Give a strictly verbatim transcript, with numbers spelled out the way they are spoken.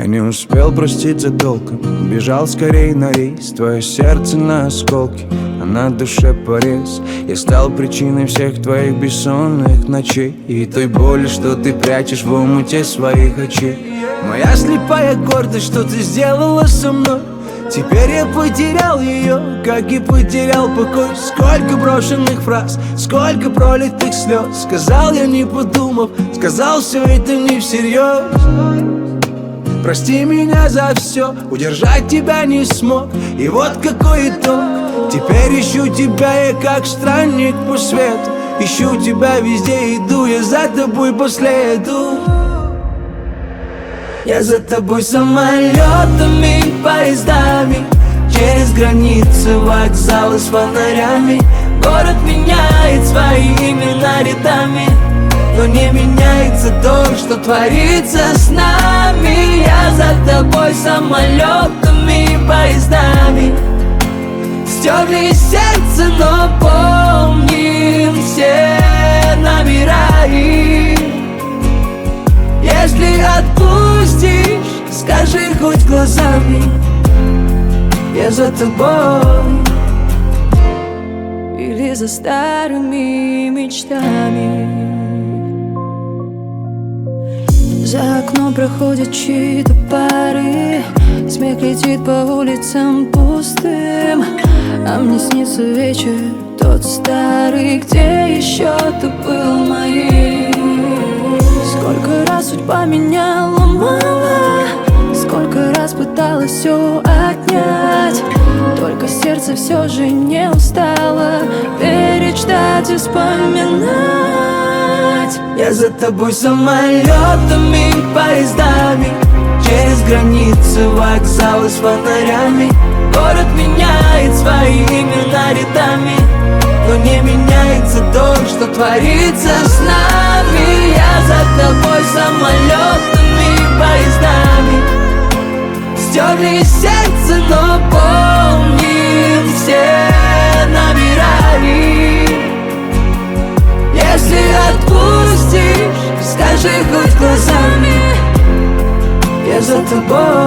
Я не успел проститься толком, бежал скорей на рейс. Твое сердце на осколки, а на душе порез. Я стал причиной всех твоих бессонных ночей и той боли, что ты прячешь в омуте своих очей. Моя слепая гордость, что ты сделала со мной. Теперь я потерял ее, как и потерял покой. Сколько брошенных фраз, сколько пролитых слез. Сказал я, не подумав, сказал все это не всерьез. Прости меня за все, удержать тебя не смог. И вот какой итог. Теперь ищу тебя я как странник по свету. Ищу тебя везде, иду я за тобой по следу. Я за тобой самолетами, поездами, через границы, вокзалы с фонарями. Город меняет свои имена рядами, но не меняется то, что творится с нами. Я за тобой самолетами, поездами, стерли из сердца, но помним все номера их. Если отпустишь, скажи хоть глазами, я за тобой. Или за старыми мечтами. За окном проходят чьи-то пары, смех летит по улицам пустым, а мне снится вечер тот старый, где еще ты был моим. Сколько раз судьба меня ломала, сколько раз пыталась все отнять, только сердце все же не устало верить, ждать и вспоминать. Я за тобой самолетами, поездами, через границы, вокзалы с фонарями. Город меняет свои имена рядами, но не меняется то, что творится с нами. Я за тобой самолетами, поездами, стерли из сердца, но помним все номера их. Если отпустишь, скажи хоть глазами, я за тобой.